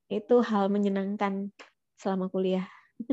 Itu hal menyenangkan selama kuliah.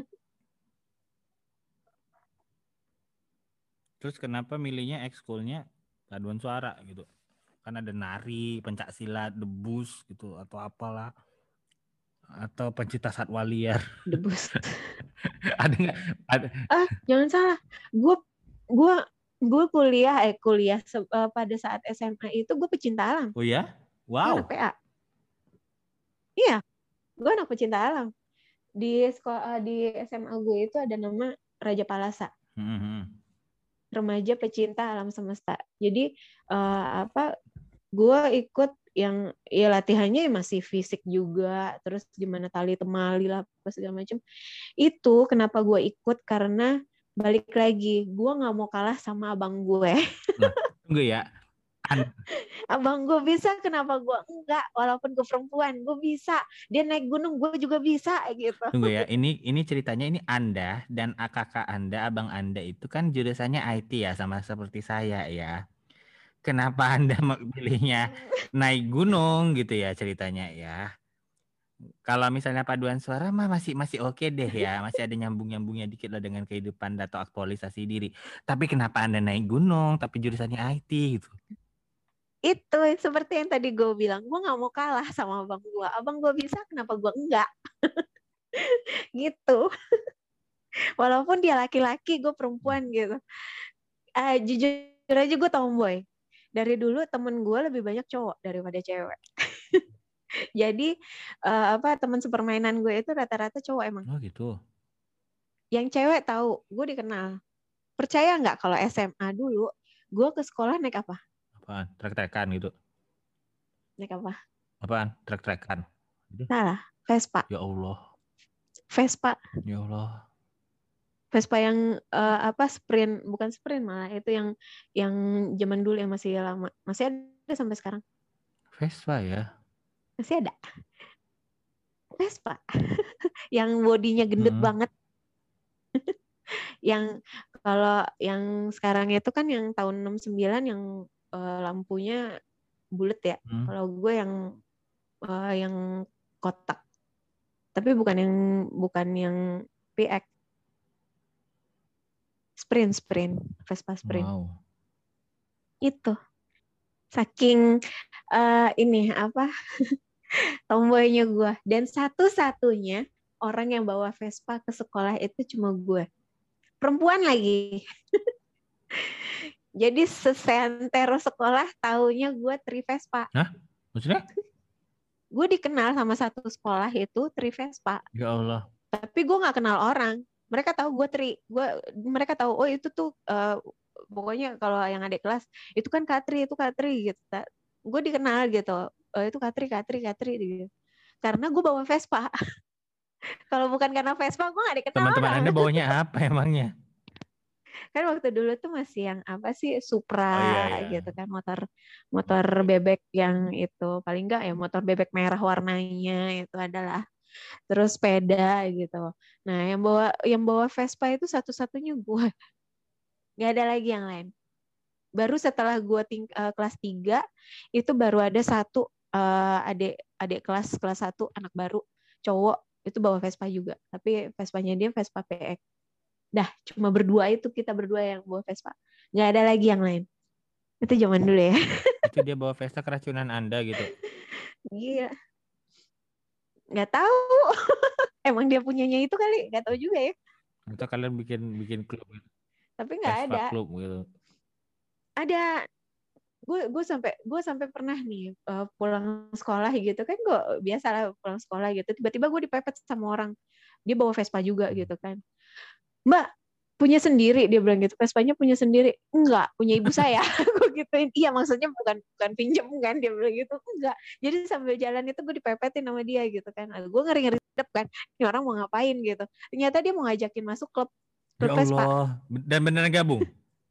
Terus kenapa milihnya ekskulnya paduan suara gitu? Kan ada nari, pencak silat, debus gitu atau apalah, atau pencinta satwa liar. Debus. Ada nggak? Ada. Jangan salah. Gue gue gue kuliah pada saat SMA itu gue pecinta alam. Oh ya? Gue anak Wow. PA. Iya, gue anak pecinta alam. Di sekolah di SMA gue itu ada nama Raja Palasa, remaja pecinta alam semesta. Jadi apa? Gue ikut yang ya latihannya masih fisik juga, terus gimana tali temali lah apa segala macam. Itu kenapa gue ikut karena balik lagi gue nggak mau kalah sama abang gue. Nah, tunggu ya. Abang gue bisa, kenapa gue enggak? Walaupun gue perempuan, gue bisa. Dia naik gunung, gue juga bisa gitu. Tunggu ya. Ini ceritanya ini Anda dan kakak Anda, abang Anda itu kan jurusannya IT ya, sama seperti saya ya. Kenapa Anda pilihnya naik gunung gitu ya ceritanya ya? Kalau misalnya paduan suara mah masih masih oke deh ya, masih ada nyambung-nyambungnya dikit lah dengan kehidupan atau aktualisasi diri. Tapi kenapa Anda naik gunung tapi jurusannya IT gitu? Itu seperti yang tadi gue bilang, gue nggak mau kalah sama abang gue. Abang gue bisa, kenapa gue enggak? Gitu. Walaupun dia laki-laki, gue perempuan gitu. Jujur aja gue tomboy. Dari dulu temen gue lebih banyak cowok daripada cewek. Jadi apa teman sepermainan gue itu rata-rata cowok emang. Oh gitu. Yang cewek tahu, gue dikenal. Percaya nggak kalau SMA dulu, gue ke sekolah naik apa? Apaan? Trek-trekan gitu. Naik apa? Apaan? Trek-trekan. Gitu. Salah, Vespa. Ya Allah. Vespa. Ya Allah. Vespa yang apa sprint, bukan sprint malah itu yang zaman dulu yang masih lama. Masih ada sampai sekarang. Vespa ya. Masih ada. Vespa. Yang bodinya gendut Mm-mm. banget. Yang kalau yang sekarang itu kan yang tahun 69 yang lampunya bulat ya. Mm. Kalau gue yang kotak. Tapi bukan yang PX. Sprint, Vespa sprint. Wow. Itu. Saking ini apa tomboynya gue. Dan satu-satunya orang yang bawa Vespa ke sekolah itu cuma gue. Perempuan lagi. Jadi sesentero sekolah taunya gue tri Vespa. Hah? Maksudnya? Gue dikenal sama satu sekolah itu tri Vespa. Ya Allah. Tapi gue nggak kenal orang. Mereka tahu gue tri. Mereka tahu oh itu tuh pokoknya kalau yang adik kelas itu kan Katri gitu. Gue dikenal gitu. Itu Katri gitu. Karena gue bawa Vespa. Kalau bukan karena Vespa, gue gak dikenal Teman-teman orang. Anda bawanya apa emangnya? Kan waktu dulu tuh masih yang apa sih Supra Oh iya iya. gitu kan, motor motor bebek yang itu paling enggak ya motor bebek merah warnanya itu adalah. Terus sepeda gitu. Nah yang bawa Vespa itu satu-satunya gue. Gak ada lagi yang lain. Baru setelah gue kelas 3 itu baru ada satu adik adik kelas 1 anak baru cowok itu bawa Vespa juga. Tapi Vespanya dia Vespa PX. Dah, cuma berdua itu kita berdua yang bawa Vespa. Nggak ada lagi yang lain. Itu zaman dulu ya. Itu dia bawa Vespa keracunan Anda gitu. Iya. Nggak tahu. Emang dia punyanya itu kali. Nggak tahu juga ya. Atau kalian bikin bikin klub gitu. Tapi nggak Vespa ada. klub gitu. Ada. Gue sampai pernah nih pulang sekolah gitu kan gue biasa lah pulang sekolah gitu tiba-tiba gue dipepet sama orang dia bawa Vespa juga gitu kan Mbak punya sendiri dia bilang gitu Vespanya punya sendiri enggak punya ibu saya gue gituin iya maksudnya bukan pinjem kan dia bilang gitu enggak jadi sambil jalan itu gue dipepetin sama dia gitu kan gue ngeri-ngeri kan ini orang mau ngapain gitu ternyata dia mau ngajakin masuk klub Ya Vespa Allah. Dan beneran gabung?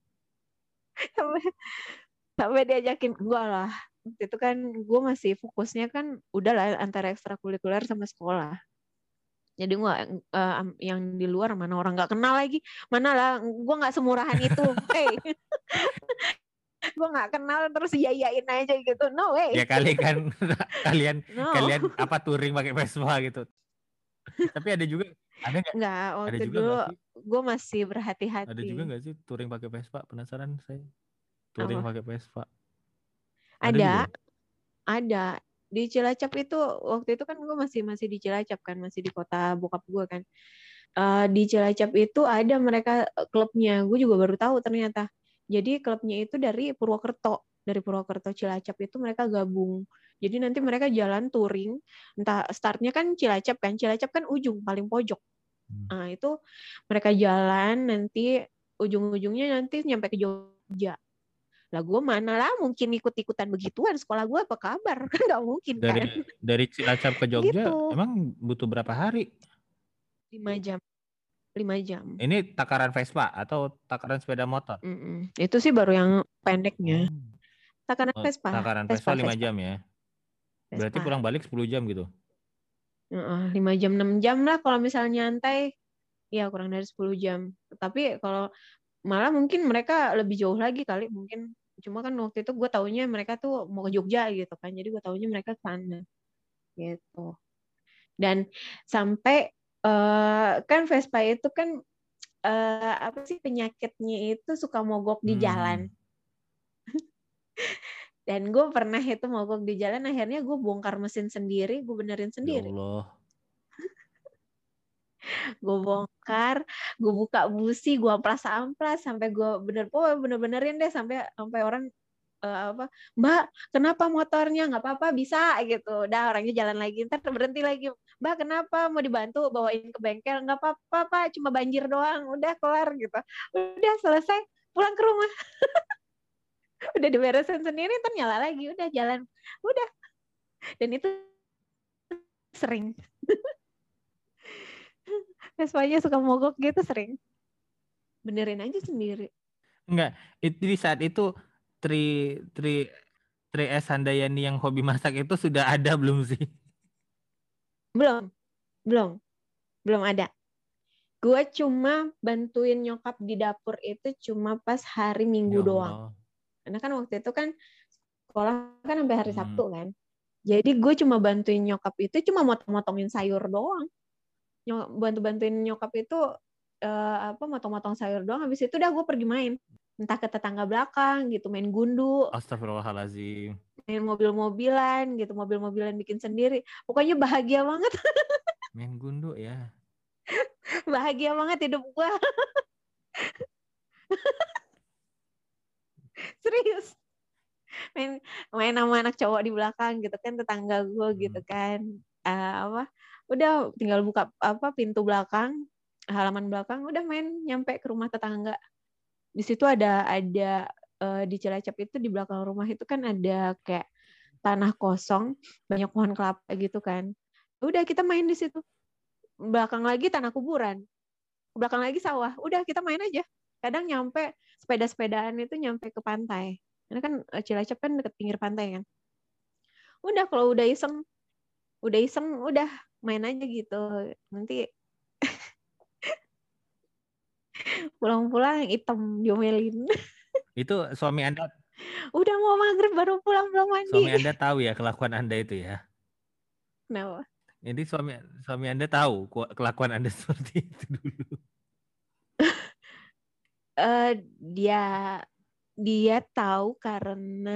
sampai diajakin enggak lah itu kan gue masih fokusnya kan udah lah antara ekstrakurikuler sama sekolah jadi gue yang di luar mana orang nggak kenal lagi mana lah gue nggak semurahan itu hey gue nggak kenal terus yayain aja gitu, no way. Ya kali kan kalian No. apa touring pakai Vespa gitu. Tapi ada juga, ada nggak? Nggak, Ada waktu juga dulu nggak sih? gue masih Ada berhati-hati. juga nggak sih touring pakai Vespa? Penasaran saya. Touring Apa? pakai Vespa. Ada juga Ada, ya? ada. Di Cilacap itu, waktu itu kan gue masih di Cilacap kan, masih di kota bokap gue kan. Di Cilacap itu ada mereka klubnya. Gue juga baru tahu ternyata. Jadi klubnya itu dari Purwokerto. Dari Purwokerto Cilacap itu mereka gabung. Jadi nanti mereka jalan touring. Entah startnya kan Cilacap kan. Cilacap kan ujung paling pojok. Nah, itu mereka jalan nanti ujung-ujungnya nanti nyampe ke Jogja. Lah gue mana lah mungkin ikut-ikutan begituan, sekolah gue apa kabar? Kan nggak mungkin kan. Dari Cilacap ke Jogja Gitu. emang butuh berapa hari? 5 jam. 5 jam. Ini takaran Vespa atau takaran sepeda motor? Itu sih baru yang pendeknya. Oh, Takaran oh, Vespa. takaran Vespa Vespa, 5 Vespa. jam ya. Berarti Vespa. pulang balik 10 jam gitu. 5 jam, 6 jam lah kalau misalnya nyantai. Ya kurang dari 10 jam. Tapi kalau malah mungkin mereka lebih jauh lagi kali mungkin. Cuma kan waktu itu gue taunya mereka tuh mau ke Jogja gitu kan. Jadi gue taunya mereka ke sana gitu. Dan sampai kan Vespa itu kan apa sih penyakitnya itu suka mogok di jalan. Dan gue pernah itu mogok di jalan, akhirnya gue bongkar mesin sendiri, gue benerin Ya sendiri. Allah. Gue bongkar, gue buka busi, gue amplas-amplas sampai gue bener-benerin deh sampai orang apa, Mbak, kenapa motornya? Nggak apa-apa, bisa gitu. Udah orangnya jalan lagi, ntar berhenti lagi. Mbak, kenapa? Mau dibantu bawain ke bengkel? Nggak apa-apa, Pak, cuma banjir doang. Udah kelar gitu. Udah selesai, pulang ke rumah. Udah diberesin sendiri, ntar nyala lagi. Udah jalan. Udah. Dan itu sering. Vespanya suka mogok gitu sering. Benerin aja sendiri. Enggak, itu di saat itu Tri Tri Tri S Handayani yang hobi masak itu sudah ada belum sih? Belum, belum, belum ada. Gue cuma bantuin nyokap di dapur itu cuma pas hari Minggu Ya doang. Allah. Karena kan waktu itu kan sekolah kan sampai hari Hmm. Sabtu kan. Jadi gue cuma bantuin nyokap itu cuma motong-motongin sayur doang. Bantu-bantuin nyokap itu apa motong-motong sayur doang. Habis itu udah gue pergi main. Entah ke tetangga belakang gitu, main gundu, Astagfirullahaladzim. main mobil-mobilan gitu, mobil-mobilan bikin sendiri. Pokoknya bahagia banget. Main gundu ya. Bahagia banget hidup gue. Serius. Main sama anak cowok di belakang gitu kan, tetangga gue gitu kan. Apa udah tinggal buka apa pintu belakang, halaman belakang, udah main nyampe ke rumah tetangga. Di situ ada di Cilacap itu di belakang rumah itu kan ada kayak tanah kosong, banyak pohon kelapa gitu kan. Udah kita main di situ. Belakang lagi tanah kuburan. Belakang lagi sawah. Udah kita main aja. Kadang nyampe sepeda-sepedaan itu nyampe ke pantai. Karena kan Cilacap kan deket pinggir pantai kan. Udah kalau udah iseng udah main aja gitu. Nanti pulang-pulang hitam diomelin. Itu suami Anda Udah mau maghrib baru pulang belum mandi. tahu ya kelakuan Anda itu ya. Kenapa? Jadi suami Anda tahu kelakuan Anda seperti itu dulu. Dia dia tahu karena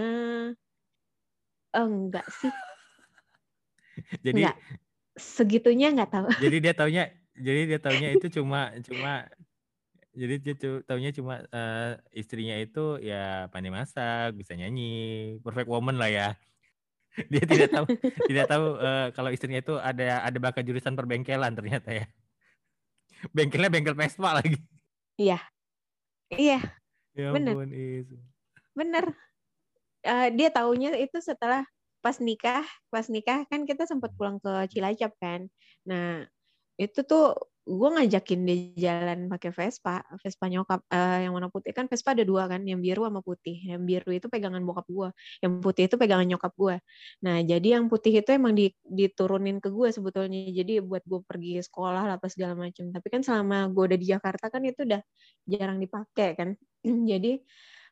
enggak sih. Jadi Enggak. Segitunya enggak tahu. jadi dia taunya itu cuma jadi dia taunya cuma istrinya itu ya pandai masak, bisa nyanyi, perfect woman lah ya. Dia tidak tahu kalau istrinya itu ada bakat jurusan perbengkelan ternyata ya. Bengkelnya bengkel Vespa lagi. Iya. Iya, Ya bener. ampun, itu. Bener. Dia taunya itu setelah pas nikah kan kita sempat pulang ke Cilacap kan. Nah, itu tuh gue ngajakin dia jalan pakai Vespa nyokap. Yang warna putih kan Vespa ada dua kan, yang biru sama putih. Yang biru itu pegangan bokap gue, yang putih itu pegangan nyokap gue. Nah, jadi yang putih itu emang diturunin ke gue sebetulnya. Jadi buat gue pergi sekolah lah apa segala macam. Tapi kan selama gue udah di Jakarta kan itu udah jarang dipakai kan. Jadi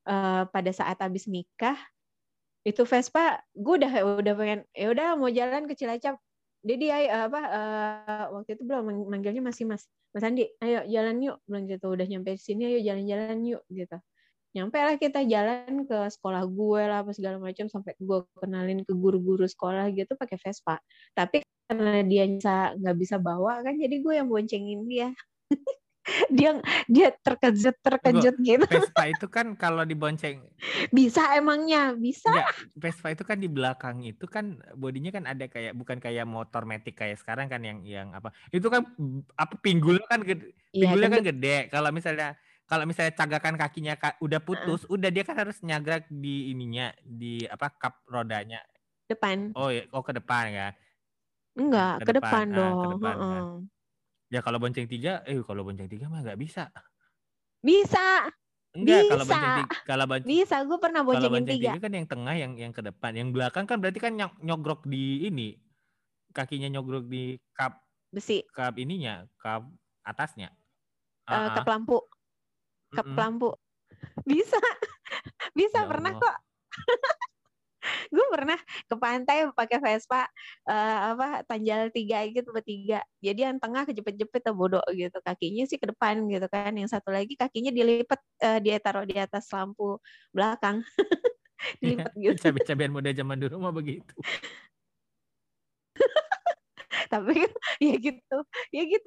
pada saat habis nikah itu Vespa gue udah pengen ya udah mau jalan ke Cilacap. Jadi waktu itu belum manggilnya masih Mas Andi, ayo jalan yuk, bilang gitu. Udah nyampe sini, ayo jalan-jalan yuk gitu. Nyampe lah kita jalan ke sekolah gue lah apa segala macam, sampai gue kenalin ke guru-guru sekolah gitu pakai Vespa. Tapi karena dia nggak bisa bawa kan, jadi gue yang boncengin dia. dia terkejut gitu. Vespa itu kan kalau dibonceng Bisa emangnya bisa. Enggak, Vespa itu kan di belakang itu kan bodinya kan ada kayak, bukan kayak motor matic kayak sekarang kan yang apa itu kan apa pinggulnya kan gede, Iya, pinggulnya kan gendut. gede. Kalau misalnya cagakan kakinya udah putus, udah dia kan harus nyagrak di ininya, di apa, kap rodanya. Depan. Oh ya, ke depan kan. Enggak, Ke ke depan, depan ke dong. depan kan. Ya kalau bonceng tiga mah nggak bisa. Bisa. Enggak, Bisa. Bisa, gue pernah kalau boncengin bonceng 3. tiga kan yang tengah, yang ke depan, yang belakang kan berarti kan nyogrok di ini, kakinya nyogrok di Besi. kap ininya, kap atasnya. Kap lampu. Kap lampu. Bisa. Bisa, Ya pernah Allah. kok. Gue pernah ke pantai pakai Vespa Tanjal 3 gitu, bertiga. Jadi yang tengah kejepit-jepit bodoh gitu. Kakinya sih ke depan gitu kan. Yang satu lagi kakinya dilipat, dia taruh di atas lampu belakang. Dilipat gitu. Cabe-cabean muda zaman dulu mah begitu. Tapi ya gitu.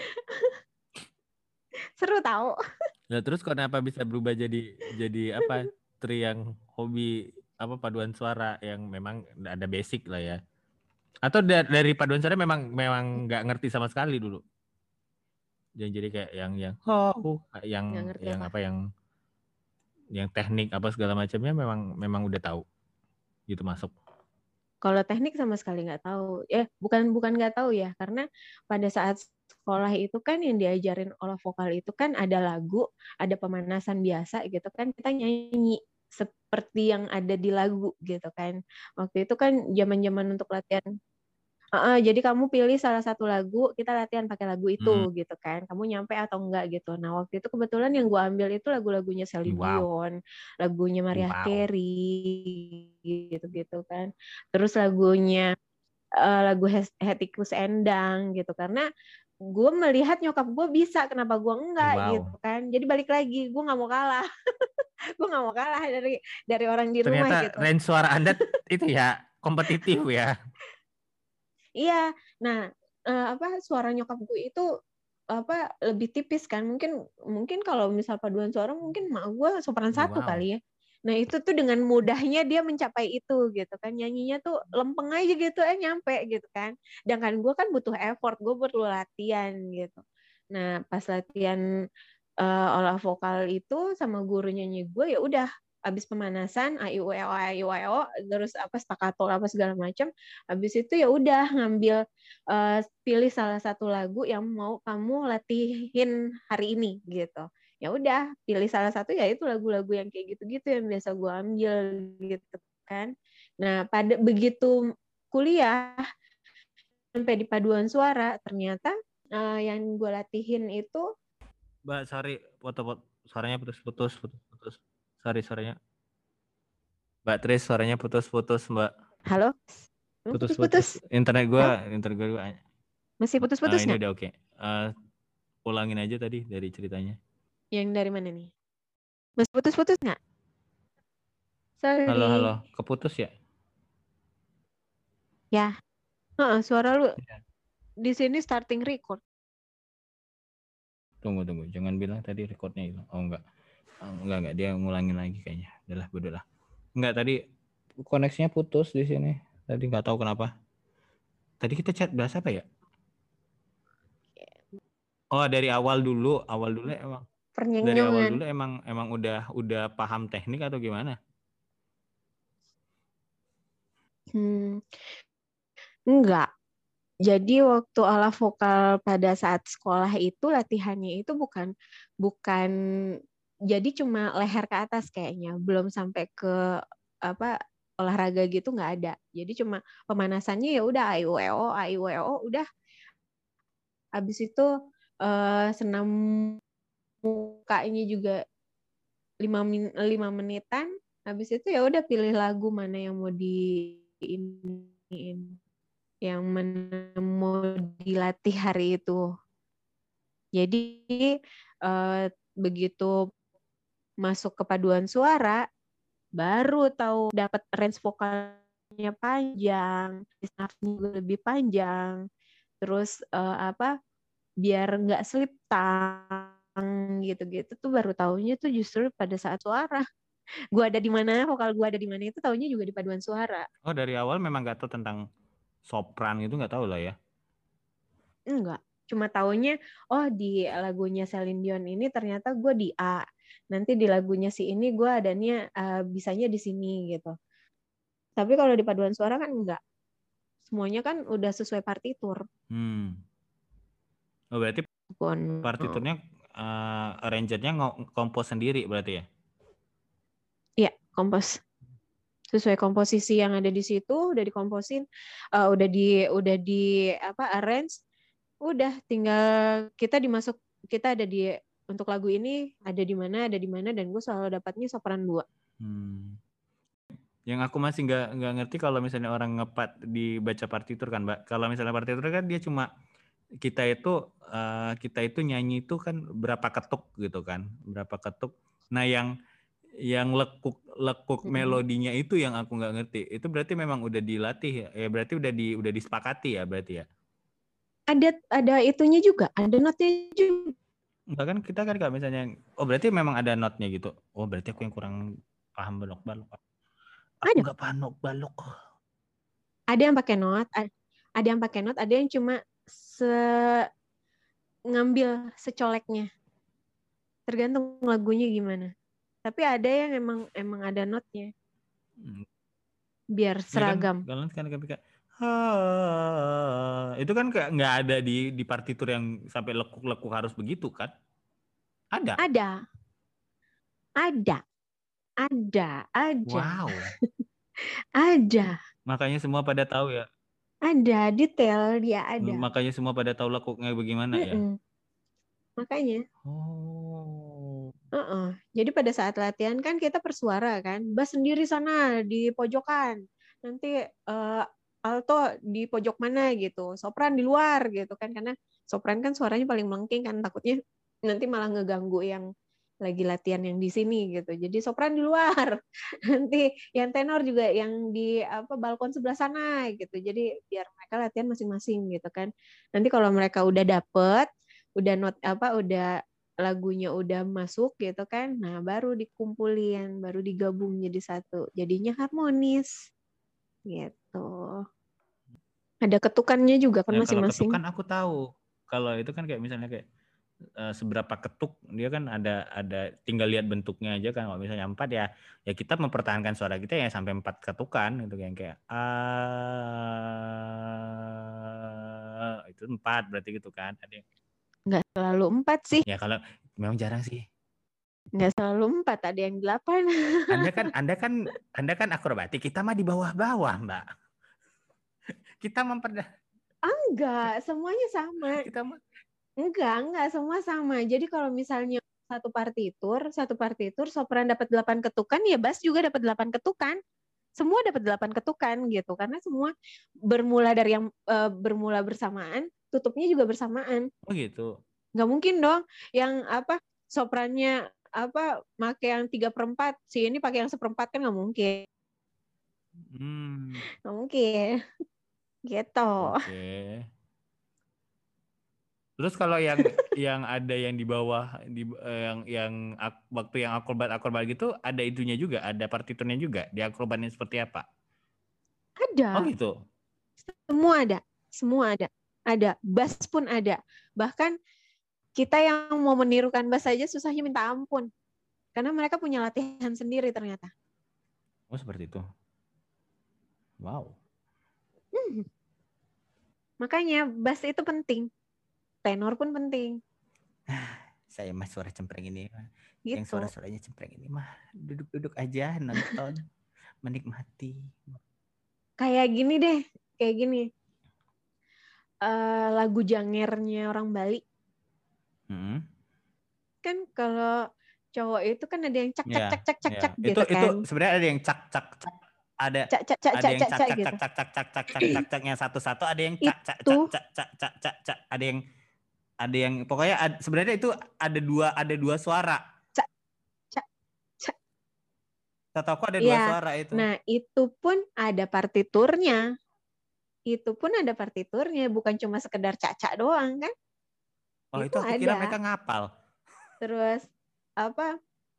Seru tahu. Nah, terus kenapa bisa berubah jadi apa? Tri yang hobi apa, paduan suara yang memang ada basic lah ya. Atau dari paduan suara memang nggak ngerti sama sekali dulu. Jadi kayak yang Nggak ngerti yang apa. apa, yang teknik apa segala macamnya memang udah tahu gitu masuk. Kalau teknik sama sekali nggak tahu. Bukan nggak tahu ya, karena pada saat sekolah itu kan yang diajarin olah vokal itu kan ada lagu, ada pemanasan biasa gitu kan, kita nyanyi seperti yang ada di lagu gitu kan. Waktu itu kan zaman-zaman untuk latihan. Jadi kamu pilih salah satu lagu, kita latihan pakai lagu itu gitu kan. Kamu nyampe atau enggak gitu. Nah waktu itu kebetulan yang gue ambil itu lagu-lagunya Celine Wow. Dion, lagunya Mariah Wow. Carey gitu kan. Terus lagunya lagu Hetty Koes Endang gitu, karena gue melihat nyokap gue bisa, kenapa gue enggak gitu kan. Jadi balik lagi, gue nggak mau kalah. Gue nggak mau kalah dari orang di rumah Ternyata gitu. range suara Anda itu ya kompetitif ya. Iya, nah suara nyokap gue itu lebih tipis kan, mungkin kalau misal paduan suara mungkin mak gue sopran 1 kali ya. Nah itu tuh dengan mudahnya dia mencapai itu gitu kan, nyanyinya tuh lempeng aja gitu nyampe gitu kan. Sedangkan gue kan butuh effort, gue perlu latihan gitu. Nah pas latihan olah vokal itu sama guru nyanyi gue, ya udah habis pemanasan AIUEO terus staccato apa segala macam, habis itu ya udah ngambil pilih salah satu lagu yang mau kamu latihin hari ini gitu. Ya udah pilih salah satu, ya itu lagu-lagu yang kayak gitu-gitu yang biasa gue ambil gitu kan. Nah pada begitu kuliah sampai di paduan suara, ternyata yang gue latihin itu. Mbak, sorry, suaranya putus. Sorry, suaranya. Mbak Tris, suaranya putus-putus, Mbak. Halo? Putus-putus. Internet gue masih putus-putus ini nggak? udah oke. Ulangin aja tadi dari ceritanya. Yang dari mana nih? Masih putus-putus nggak? Halo, keputus ya? Ya, suara lu di sini starting record. Tunggu, jangan bilang tadi recordnya hilang. Oh enggak, dia ngulangin lagi kayaknya. Udahlah, bodoh. Enggak, tadi koneksinya putus di sini. Tadi nggak tahu kenapa. Tadi kita chat bahas apa ya? Oh, dari awal dulu emang. Dari awal dulu emang udah paham teknik atau gimana? Enggak. Jadi waktu olah vokal pada saat sekolah itu latihannya itu bukan jadi cuma leher ke atas kayaknya, belum sampai ke olahraga gitu, nggak ada. Jadi cuma pemanasannya ya udah AIUEO udah. Habis itu senam mukanya juga 5 menitan. Habis itu ya udah pilih lagu mana yang mau yang mana mau dilatih hari itu. Jadi begitu masuk ke paduan suara, baru tahu dapat range vokalnya panjang, nafasnya juga lebih panjang. Terus biar nggak slip tang gitu-gitu tuh baru taunya tuh justru pada saat suara. Gua ada di mana, vokal gua ada di mana itu taunya juga di paduan suara. Oh, dari awal memang nggak tahu tentang sopran itu, nggak tahu lah ya. Enggak, cuma taunya oh di lagunya Celine Dion ini ternyata gue di A. Nanti di lagunya si ini gue adanya bisanya di sini gitu. Tapi kalau di paduan suara kan enggak. Semuanya kan udah sesuai partitur. Oh, berarti Pun partiturnya arrangernya kompos sendiri berarti ya? Iya, kompos. Sesuai komposisi yang ada di situ udah dikomposin, udah di arrange, udah tinggal kita ada di untuk lagu ini ada di mana dan gue selalu dapatnya sopran 2. Yang aku masih nggak ngerti kalau misalnya orang ngepat dibaca partitur kan, Mbak. Kalau misalnya partitur kan dia cuma kita itu nyanyi itu kan berapa ketuk gitu kan, berapa ketuk. Nah, yang lekuk melodinya itu yang aku nggak ngerti. Itu berarti memang udah dilatih ya, berarti udah disepakati ya berarti ya. Ada itunya juga, ada notnya juga. Enggak kan kita kan nggak misalnya, oh berarti memang ada notnya gitu. Oh berarti aku yang kurang paham balok-balok. Aku nggak paham balok. Ada yang pakai not, ada yang cuma ngambil secoleknya. Tergantung lagunya gimana. Tapi ada yang emang ada notnya. Biar seragam. Ya kan itu kan nggak ada di partitur yang sampai lekuk-lekuk harus begitu kan? Ada. Ada aja. Wow. Ada. Makanya semua pada tahu ya. Ada detail dia ada. Makanya semua pada tahu lekuknya bagaimana ya. Makanya. Oh. Jadi pada saat latihan kan kita bersuara kan, bass sendiri sana di pojokan, nanti alto di pojok mana gitu, sopran di luar gitu kan, karena sopran kan suaranya paling melengking kan, takutnya nanti malah ngeganggu yang lagi latihan yang di sini gitu. Jadi sopran di luar, nanti yang tenor juga yang di balkon sebelah sana gitu. Jadi biar mereka latihan masing-masing gitu kan. Nanti kalau mereka udah dapet, udah udah lagunya udah masuk gitu kan, nah baru dikumpulin, baru digabung jadi satu, jadinya harmonis gitu. Ada ketukannya juga kan Kalau masing-masing. ketukan aku tahu. Kalau itu kan kayak misalnya kayak seberapa ketuk dia kan ada tinggal lihat bentuknya aja kan. Kalau misalnya 4 ya kita mempertahankan suara kita ya sampai 4 ketukan gitu yang kayak itu 4 berarti gitu kan. Nggak selalu 4 sih. Ya kalau memang jarang sih. Nggak selalu 4, ada yang 8. Anda kan akrobatik, kita mah di bawah-bawah, Mbak. Kita Enggak, semuanya sama. kita mah Enggak, semua sama. Jadi kalau misalnya satu partitur sopran dapat 8 ketukan, ya bass juga dapat 8 ketukan. Semua dapat 8 ketukan gitu, karena semua bermula dari yang bermula bersamaan, tutupnya juga bersamaan. Oh gitu. Nggak mungkin dong yang soprannya pakai yang 3/4, si ini pakai yang 1/4 kan nggak mungkin. Nggak mungkin. Gitu. Oke. Terus kalau yang ada yang di bawah yang waktu yang akrobat gitu ada itunya juga, ada partiturnya juga. Di akrobatnya seperti apa? Oh Ada. gitu. Semua ada. Ada. Bass pun ada. Bahkan kita yang mau menirukan bass saja susahnya minta ampun. Karena mereka punya latihan sendiri ternyata. Oh seperti itu. Wow. Makanya bass itu penting. Tenor pun penting. Saya mah suara cempreng ini. Gitu. Yang suara-suaranya cempreng ini mah duduk-duduk aja nonton, menikmati. Kayak gini deh. Kayak gini. Lagu Jangernya orang Bali. Kan kalau cowok itu kan ada yang cak cak Ya, cak cak cak ya. cak Itu gitu kan. sebenarnya ada yang cak cak cak, ada Cak cak cak ada cak yang cak cak cak cak gitu. cak cak cak cak cak cak cak caknya satu-satu, ada yang cak cak Itu cak cak cak cak cak cak, ada yang pokoknya sebenarnya itu ada dua suara. cak cak cak. Setahu aku ada dua Iya. suara itu. Nah, itu pun ada partiturnya. Itu pun ada partiturnya, bukan cuma sekedar cak-cak doang kan. Oh, Itu itu aku kira ada. mereka ngapal. Terus apa?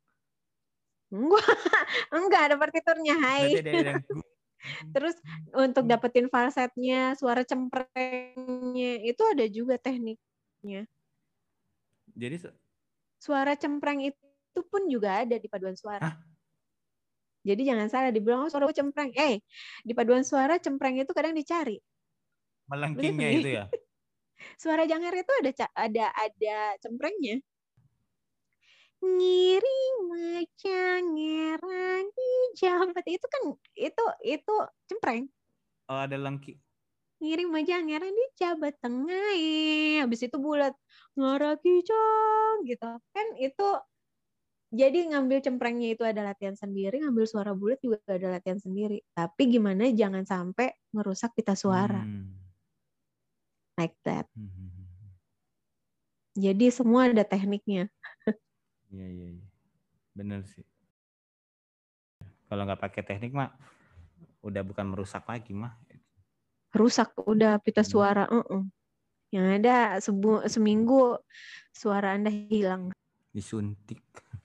Enggak ada partiturnya, Berarti hai. ada yang Terus untuk dapetin falsetnya, suara cemprengnya, itu ada juga tekniknya. jadi Suara cempreng itu pun juga ada di paduan suara. hah? Jadi jangan salah dibilang, oh suara cempreng. Di paduan suara cempreng itu kadang dicari. Begitu Melengkingnya nih. itu ya. Suara Janger itu ada cemprengnya. Ngiring mecangerang di jambat itu kan itu cempreng. Oh, ada lengki. Ngiring mecangerang di jabat tengah. Habis itu bulat ngarakicong gitu. Kan itu jadi ngambil cemprengnya itu ada latihan sendiri, ngambil suara bulat juga ada latihan sendiri. Tapi gimana jangan sampai merusak pita suara. Like that. Jadi semua ada tekniknya. Iya, iya, iya. Bener sih. Kalau nggak pakai teknik mah udah bukan merusak lagi mah. Rusak udah pita suara. Yang ada seminggu suara Anda hilang. Disuntik.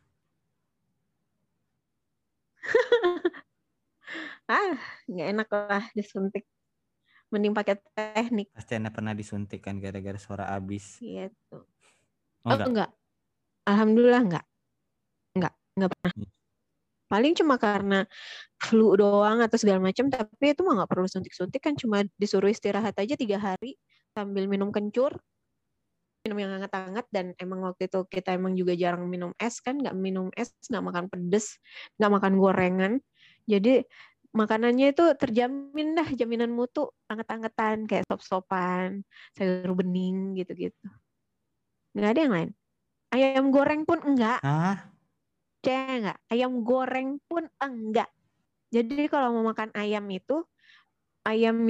Nggak enak lah disuntik. Mending pakai teknik. Pasti Anda pernah disuntik kan gara-gara suara abis. Gitu. Oh, enggak? Enggak. Alhamdulillah enggak. Enggak pernah. Paling cuma karena flu doang atau segala macam, tapi itu mah nggak perlu suntik-suntik kan, cuma disuruh istirahat aja 3 hari sambil minum kencur, minum yang hangat-hangat, dan emang waktu itu kita emang juga jarang minum es kan, nggak minum es, nggak makan pedes, nggak makan gorengan, jadi makanannya itu terjamin dah, jaminan mutu, hangat-hangatan kayak sop-sopan, sayur bening gitu-gitu, nggak ada yang lain. Ayam goreng pun enggak. Hah? Enggak. Ayam goreng pun enggak. Jadi kalau mau makan ayam itu ayam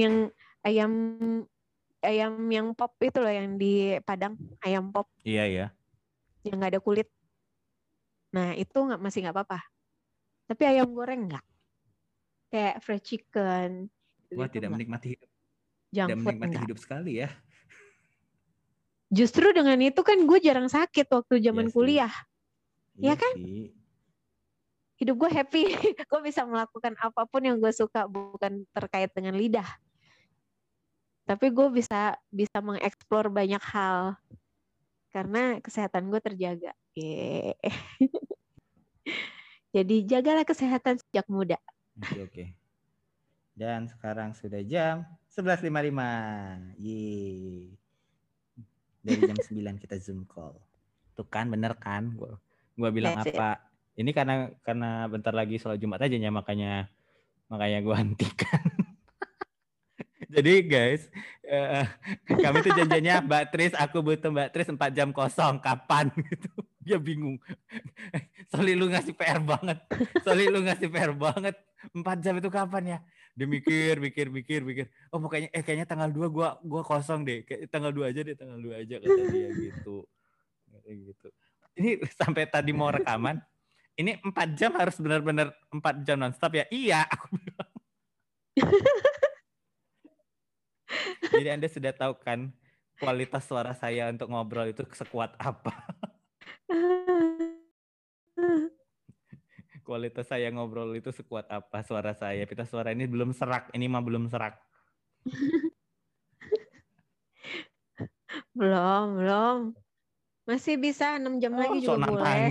yang pop itu loh, yang di Padang, ayam pop. Iya, ya. Yang nggak ada kulit. Nah itu masih nggak apa-apa. Tapi ayam goreng nggak. Kayak fried chicken. Wah, Gitu tidak nggak. menikmati hidup. Junk Tidak food menikmati nggak. hidup sekali ya. Justru dengan itu kan gue jarang sakit waktu zaman Iya sih. kuliah. Iya Ya kan? sih. Hidup gue happy. Gue bisa melakukan apapun yang gue suka, bukan terkait dengan lidah. Tapi gue bisa mengeksplor banyak hal karena kesehatan gue terjaga. Jadi jagalah kesehatan sejak muda. Oke. Dan sekarang sudah jam 11.55. Yeay. Dari jam 9 kita Zoom call. Tuh kan, bener kan? Gua bilang That's it. apa? Ini karena bentar lagi sholat Jumat aja ya, makanya gue hentikan. Jadi guys, kami tuh janjiannya Mbak Tris, aku butuh Mbak Tris 4 jam kosong, kapan gitu. Dia bingung. Soli lu ngasih PR banget. 4 jam itu kapan ya? Dia mikir. Oh pokoknya kayaknya tanggal 2 gua kosong deh. Kayak tanggal 2 aja deh, tanggal 2 aja kata dia gitu. Gitu. Ini sampai tadi mau rekaman, ini 4 jam harus benar-benar 4 jam nonstop ya? Iya, aku bilang. Jadi Anda sudah tahu kan kualitas suara saya untuk ngobrol itu sekuat apa? Kualitas saya ngobrol itu sekuat apa suara saya? Pita suara ini belum serak, ini mah belum serak. Belum. Masih bisa 6 jam lagi juga Sok boleh. nantangin.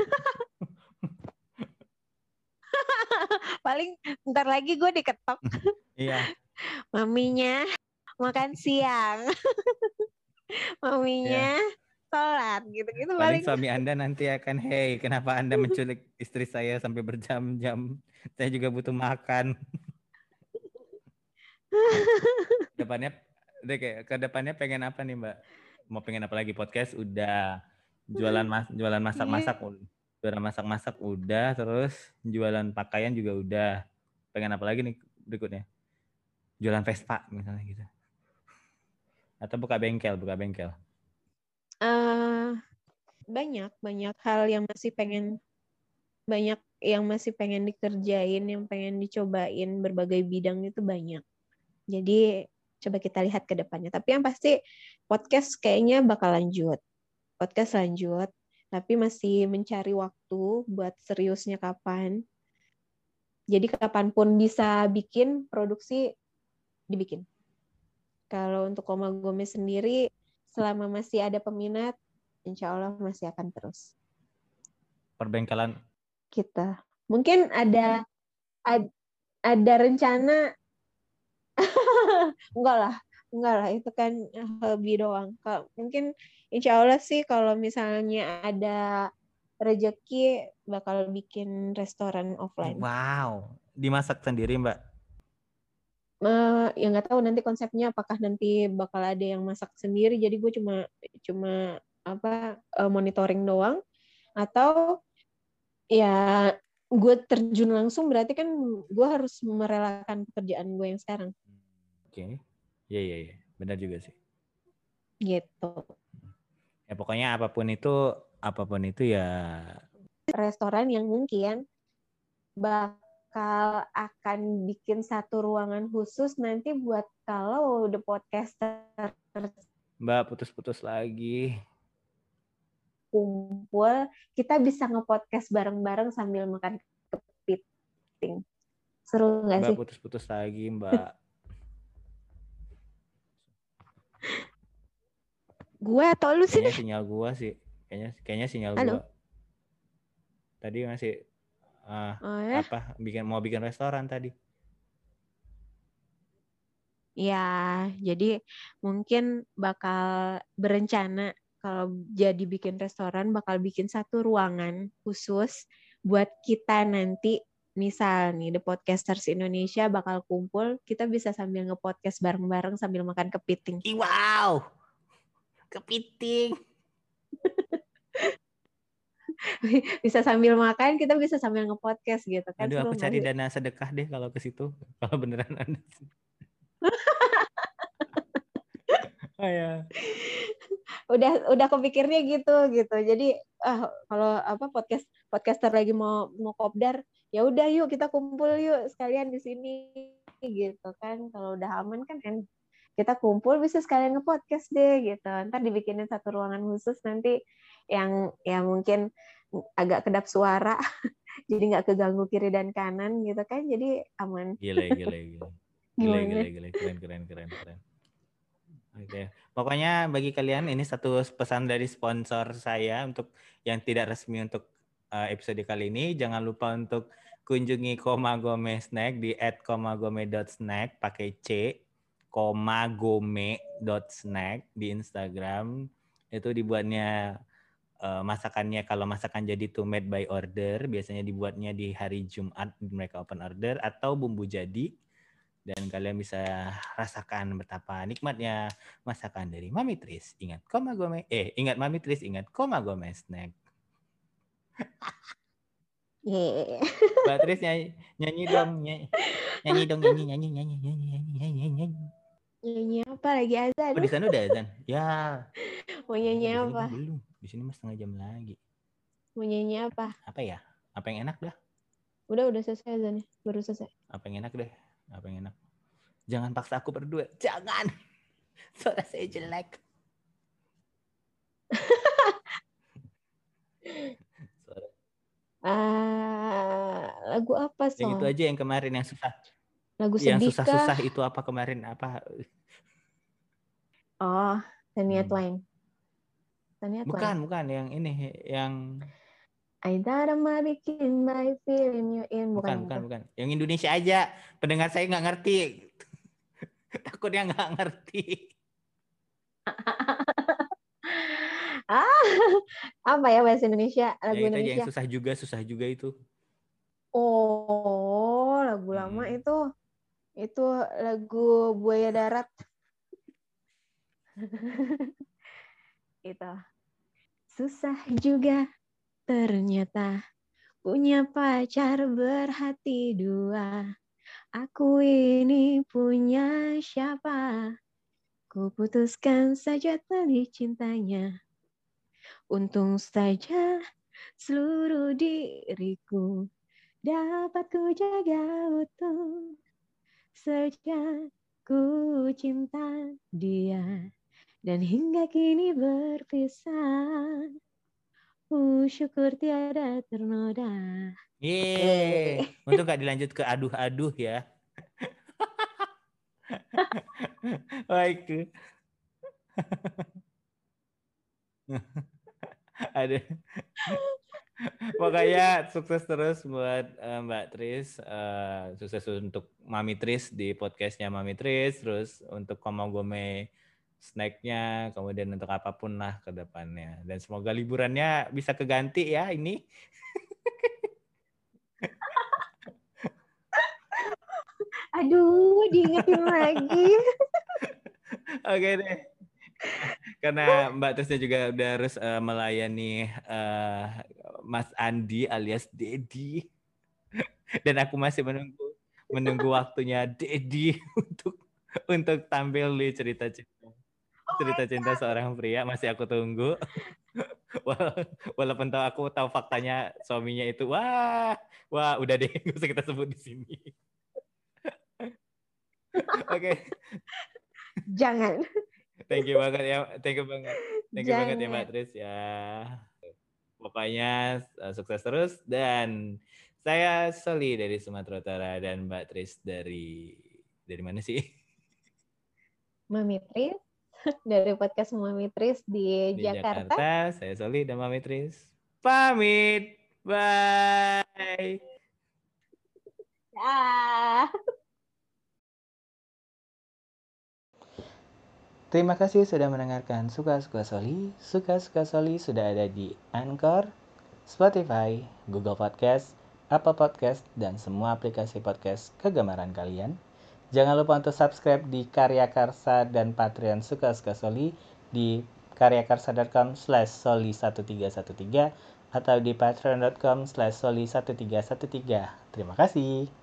Paling ntar lagi gue diketok. Iya. Maminya makan siang. Maminya sholat gitu-gitu Paling paling. suami Anda nanti akan, hey, kenapa Anda menculik istri saya sampai berjam-jam? Saya juga butuh makan. Kedepannya pengen apa nih Mbak? Mau pengen apa lagi? Podcast udah, jualan masak-masak. Jualan masak-masak udah, terus jualan pakaian juga udah. Pengen apa lagi nih berikutnya? Jualan Vespa misalnya gitu. Atau buka bengkel. Eh, banyak hal yang masih pengen dikerjain, yang pengen dicobain, berbagai bidang itu banyak. Jadi coba kita lihat ke depannya. Tapi yang pasti podcast kayaknya bakal lanjut. Podcast lanjut, tapi masih mencari waktu buat seriusnya kapan. Jadi kapanpun bisa bikin, produksi dibikin. Kalau untuk Koma Gomez sendiri, selama masih ada peminat, insya Allah masih akan terus. Perbengkelan. Kita mungkin ada rencana enggak lah itu kan hobi doang. Mungkin insya Allah sih kalau misalnya ada rezeki bakal bikin restoran offline. Wow, dimasak sendiri Mbak? Ya nggak tahu nanti konsepnya apakah nanti bakal ada yang masak sendiri. Jadi gue cuma monitoring doang, atau ya gue terjun langsung, berarti kan gue harus merelakan pekerjaan gue yang sekarang. Oke. Iya. Benar juga sih. Gitu. Ya pokoknya apapun itu ya. Restoran yang mungkin bakal akan bikin satu ruangan khusus nanti buat kalau the podcaster Mbak putus-putus lagi. kumpul, kita bisa nge-podcast bareng-bareng sambil makan kepiting. Seru nggak sih? Mbak putus-putus lagi Mbak. Gue atau lu sih? Kayaknya sinyal gua sih. Kayaknya sinyal Halo? gua. Tadi masih Oh ya? mau bikin restoran tadi. Ya, jadi mungkin bakal berencana kalau jadi bikin restoran bakal bikin satu ruangan khusus buat kita nanti. Misal nih, The Podcasters Indonesia bakal kumpul, kita bisa sambil nge-podcast bareng-bareng sambil makan kepiting. Wow, kepiting. Bisa sambil makan, kita bisa sambil nge-podcast gitu kan. Aduh, Seru aku nggak cari sih? dana sedekah deh kalau ke situ. Kalau beneran ada. Oh ya. Udah kepikirnya gitu. Jadi kalau podcaster lagi mau kopdar, ya udah yuk kita kumpul yuk sekalian di sini gitu kan. Kalau udah aman kan kita kumpul bisa sekalian nge-podcast deh gitu. Ntar dibikinin satu ruangan khusus nanti yang ya mungkin agak kedap suara jadi nggak keganggu kiri dan kanan gitu kan, jadi aman. Gile. Gimana? Keren. Oke. Pokoknya bagi kalian ini satu pesan dari sponsor saya untuk yang tidak resmi untuk episode kali ini. Jangan lupa untuk kunjungi Komagome Snack di @komagome.snack pakai C, komagome.snack di Instagram. Itu dibuatnya masakannya, kalau masakan jadi to made by order, biasanya dibuatnya di hari Jumat mereka open order, atau bumbu jadi. Dan kalian bisa rasakan betapa nikmatnya masakan dari Mami Tris. Ingat Mami Tris, ingat Komagome Snack. Yeah. Mbak Tris nyanyi dong. Nyanyi dong. Nyanyi apa lagi azan? Oh, di sana udah azan? Ya. Mau nyanyi Di sini apa? kan belum. Di sini mas setengah jam lagi. Mau nyanyi apa? Apa ya? Apa yang enak dah? Udah selesai azannya. Baru selesai. Apa yang enak deh? Apa yang enak? Jangan paksa aku berdua. Jangan. Suara saya jelek. Lagu apa Yang itu song? aja yang kemarin yang susah. Lagu Yang sedih kah? susah-susah itu apa kemarin? Apa? Oh, Shania Twain. Bukan yang ini, yang I thought I bikin my feeling you in. Bukan yang itu. bukan. Yang Indonesia aja. Pendengar saya nggak ngerti. Takutnya nggak ngerti. Apa ya bahasa Indonesia? Lagu Yang itu aja yang Indonesia. susah juga itu. Oh, lagu lama itu. Itu lagu Buaya Darat. Itu. Susah juga ternyata punya pacar berhati dua. Aku ini punya siapa? Ku putuskan saja tali cintanya. Untung saja seluruh diriku dapat ku jaga utuh. Sejak ku cinta dia dan hingga kini berpisah. Syukur tiada ternoda. Yeay. Untuk gak dilanjut ke aduh-aduh ya. Baik. Ada. Pokoknya sukses terus buat Mbak Tris. Sukses untuk Mami Tris di podcastnya Mami Tris. Terus untuk Komogome snacknya, kemudian untuk apapun lah ke depannya. Dan semoga liburannya bisa keganti ya ini. Aduh, diingetin lagi. Oke deh. Karena Mbak Trisnya juga udah harus melayani Mas Andi alias Dedi. Dan aku masih menunggu waktunya Dedi untuk tampil di cerita cinta seorang pria. Masih aku tunggu. Walaupun aku tahu faktanya suaminya itu wah udah deh nggak usah kita sebut di sini. Oke. Jangan. Thank you banget ya Mbak Tris ya. Pokoknya sukses terus dan saya Soli dari Sumatera Utara dan Mbak Tris dari mana sih? Mami Tris dari podcast Mami Tris di Jakarta. Saya Soli dan Mami Tris. Pamit. Bye. Terima kasih sudah mendengarkan Suka-Suka Soli. Suka-Suka Soli sudah ada di Anchor, Spotify, Google Podcast, Apple Podcast, dan semua aplikasi podcast kegemaran kalian. Jangan lupa untuk subscribe di Karya Karsa dan Patreon Suka-Suka Soli di karyakarsa.com/soli1313 atau di patreon.com/soli1313. Terima kasih.